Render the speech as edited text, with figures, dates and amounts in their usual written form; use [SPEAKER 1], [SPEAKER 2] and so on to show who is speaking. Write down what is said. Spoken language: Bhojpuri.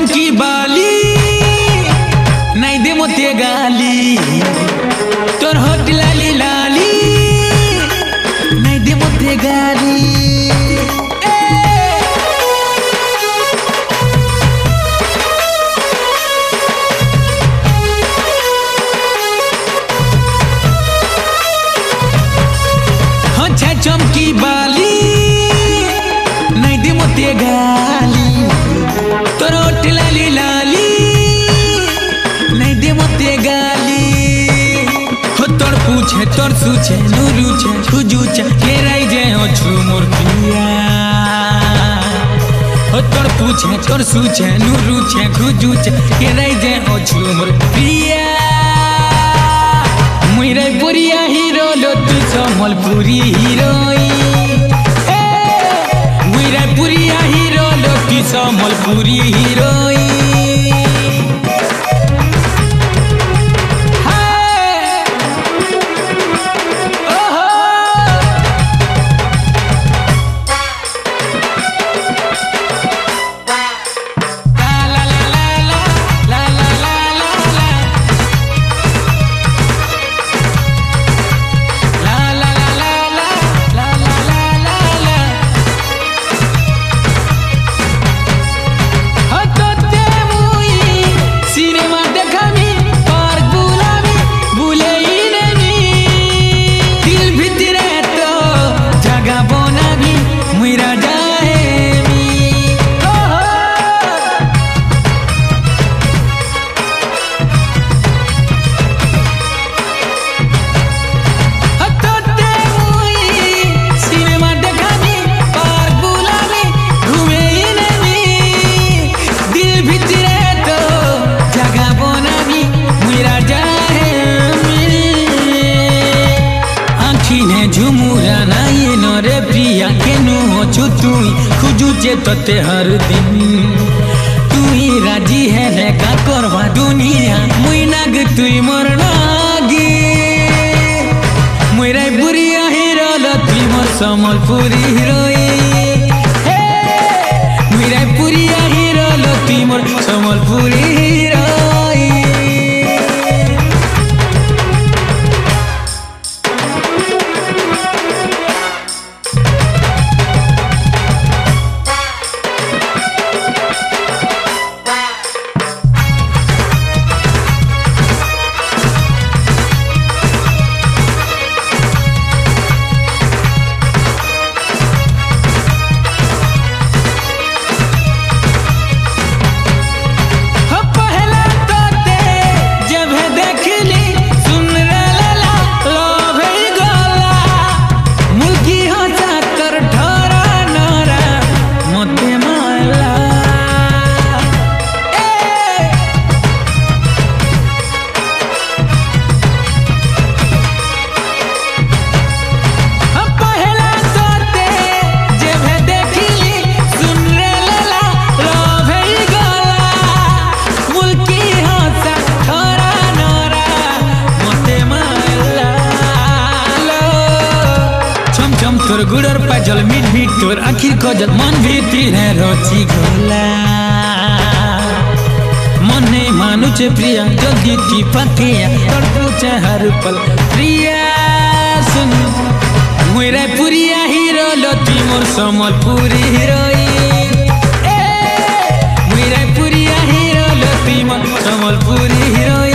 [SPEAKER 1] चमकी बाली नहीं दे मोते गाली तोर होठ लाली लाली नहीं दे मोते गाली चमकी बाली नहीं दे मोते गाली तोर होठ लाली लाली नहीं दे मोते गाली हो तोर पूछे तोर सूछे नूरू छे खुजू छे के रही जे हो छु मोर पिया हो तोर पूछे तोर सूछे नूरू छे खुजू छे के रही जे हो छु मोर पिया मुइरे पुरिया हीरो लो तू सम्बलपुरी हीरोइन मुइरे पुरिया हीरो लो तू सम्बलपुरी हीरोइन झुमुरा नाये नरे प्रिया केनु हो छु तुई खुजू जे तते हर दिन तुई राजी है ने का करवा दुनिया मुई नाग तुई मोर नागी मुई रे बुरिया हीरो ल तुई मोर सम्बलपुरी हीरोइन हे मुई रे बुरिया हीरो ल तुई मोर सम्बलपुरी हीरोइन तोर गुड़र पाजल मीठ मीठ तोर आखिर खोजल मन भी तीरे रोची गोला मन नहीं मानु छे प्रिया जल्दी ती पकिया तोर पूछे हर पल प्रिया सुन मुइरे पुरिया हीरो लो ती मोर सम्बलपुरी हीरोइन मुइरे पुरिया हीरो लो ती मोर सम्बलपुरी हीरोइन।